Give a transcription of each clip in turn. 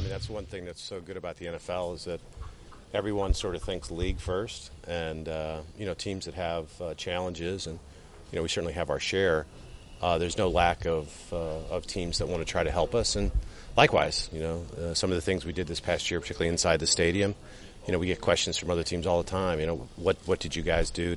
mean, that's one thing that's so good about the NFL is that everyone sort of thinks league first, and teams that have challenges, and we certainly have our share. There's no lack of teams that want to try to help us, and likewise, some of the things we did this past year, particularly inside the stadium, we get questions from other teams all the time. What did you guys do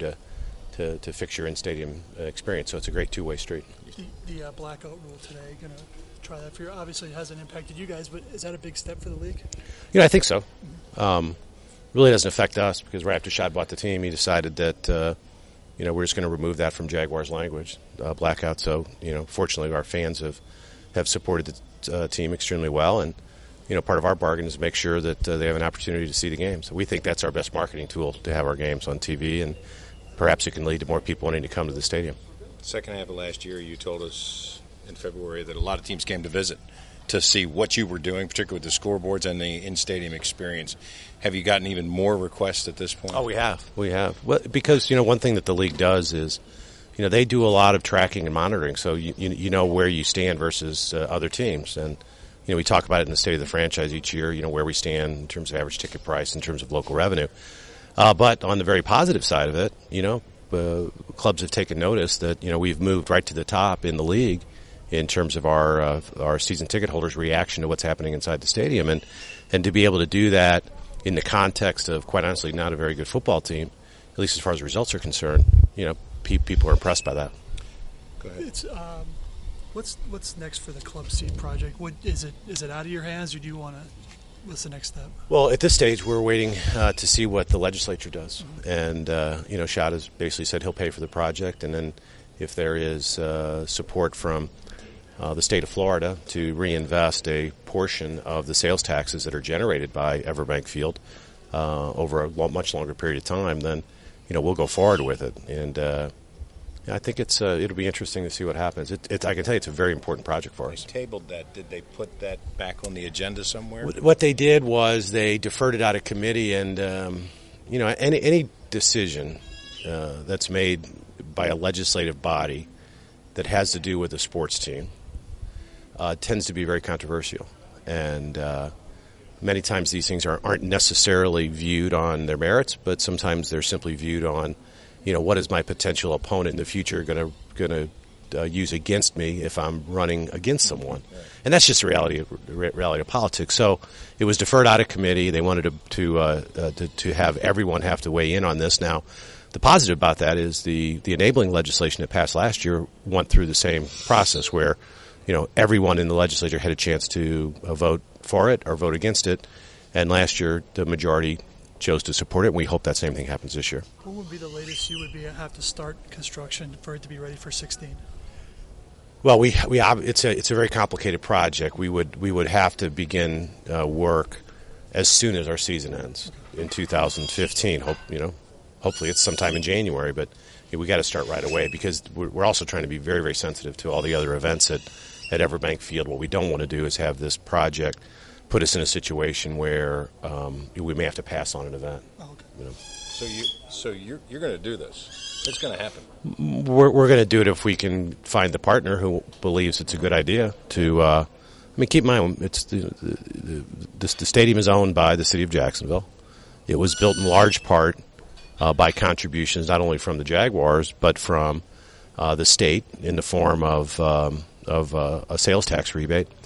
to fix your in-stadium experience? So it's a great two-way street. The blackout rule today, going to try that for you. Obviously, it hasn't impacted you guys, but is that a big step for the league? I think so. Really doesn't affect us because right after Shad bought the team, he decided that we're just going to remove that from Jaguars language, blackout. So fortunately, our fans have supported the team extremely well, and part of our bargain is to make sure that they have an opportunity to see the games. So we think that's our best marketing tool, to have our games on TV, and perhaps it can lead to more people wanting to come to the stadium. Second half of last year, you told us in February that a lot of teams came to visit to see what you were doing, particularly with the scoreboards and the in-stadium experience. Have you gotten even more requests at this point? Oh, we have. Well, because, one thing that the league does is, they do a lot of tracking and monitoring, so you know where you stand versus other teams. And, we talk about it in the state of the franchise each year, where we stand in terms of average ticket price, in terms of local revenue. But on the very positive side of it, clubs have taken notice that, we've moved right to the top in the league in terms of our season ticket holders' reaction to what's happening inside the stadium. And to be able to do that in the context of, quite honestly, not a very good football team, at least as far as the results are concerned, people are impressed by that. Go ahead. It's, what's next for the club seat project? Is it out of your hands, or do you want to? What's the next step? Well, at this stage, we're waiting to see what the legislature does. Mm-hmm. And, Shad has basically said he'll pay for the project. And then if there is support from the state of Florida to reinvest a portion of the sales taxes that are generated by Everbank Field over a much longer period of time, then, we'll go forward with it. And I think it'll be interesting to see what happens. I can tell you it's a very important project for us. They tabled that. Did they put that back on the agenda somewhere? What they did was they deferred it out of committee, and any decision that's made by a legislative body that has to do with a sports team tends to be very controversial, and many times these things aren't necessarily viewed on their merits, but sometimes they're simply viewed on, what is my potential opponent in the future going to use against me if I'm running against someone, and that's just the reality of politics. So it was deferred out of committee. They wanted to have everyone have to weigh in on this. Now, the positive about that is the enabling legislation that passed last year went through the same process where, everyone in the legislature had a chance to vote for it or vote against it, and last year the majority chose to support it, and we hope that same thing happens this year. What would be the latest you would have to start construction for it to be ready for 16? Well, it's a very complicated project. We would have to begin work as soon as our season ends in 2015. Hopefully it's sometime in January, but we got to start right away because we're also trying to be very, very sensitive to all the other events at Everbank Field. What we don't want to do is have this project put us in a situation where we may have to pass on an event. Oh, okay. So you're going to do this. It's going to happen. We're going to do it if we can find the partner who believes it's a good idea to. Keep in mind, it's the stadium is owned by the city of Jacksonville. It was built in large part by contributions not only from the Jaguars but from the state in the form of a sales tax rebate.